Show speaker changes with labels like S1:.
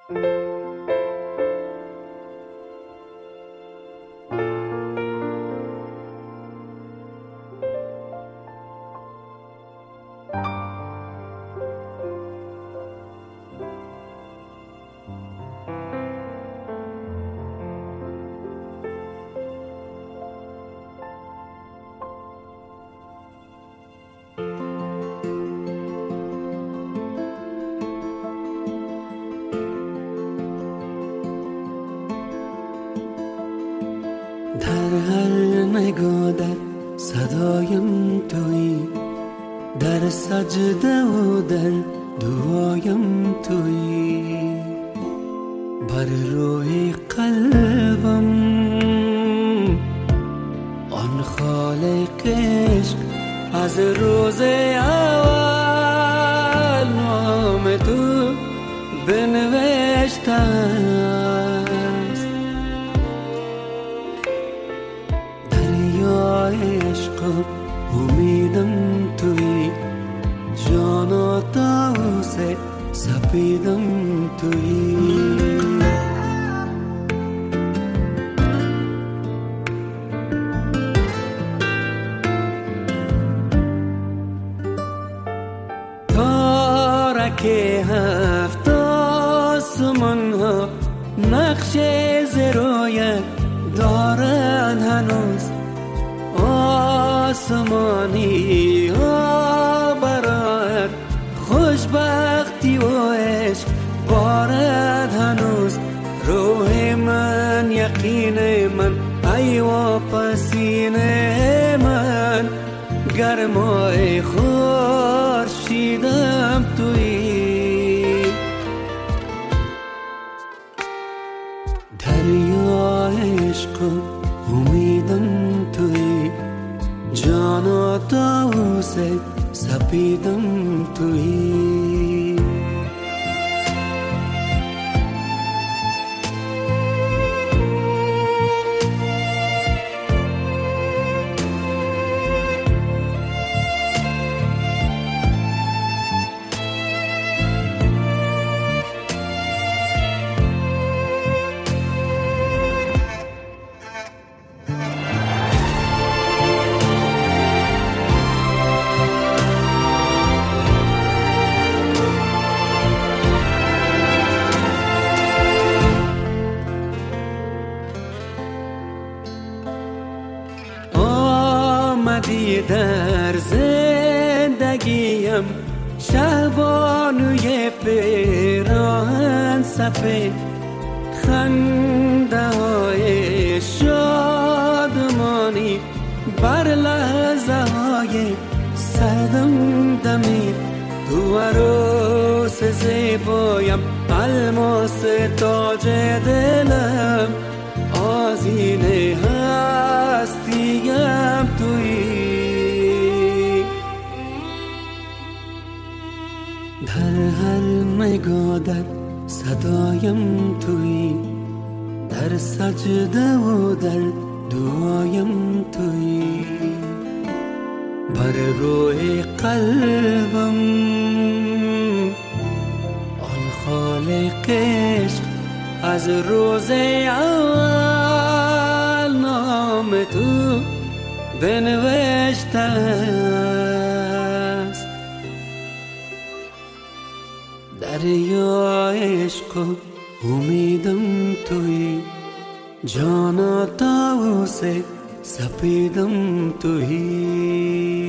S1: در هر نگاه در صدایم تویی، در سجده و در دعایم تویی، بر روی قلبم آن خالق عشق از روز اول نام تو بنوشته است. دریای عشق امیدم تویی، جانا طاووس سپیدم تویی. تارک هفت آسمان ها نقش زرویت دارن هنوز، آسمانی ها برایت خوشبختی و عشق بارد هنوز. روح من یقین من ای و پسینه من، گرمای خورشیدم تویی. دریای عشق امیدم تویی، جانا طاووس سپیدم تویی. آمدی در زندگیم شهبانوی پیراهن سفید، خنده های شادمانی بر لحظه های سردم دمید. تو عروس زیبایم الماس تاج دلم، آذینه هستیم تویی. در هر نگاه در صدایم تویی، در سجده و در دعایم تویی، بر روی قلبم آن خالق عشق از روز اول نام تو بنوشته است. دریای عشق امیدم تویی، جانا طاووس سپیدم تویی.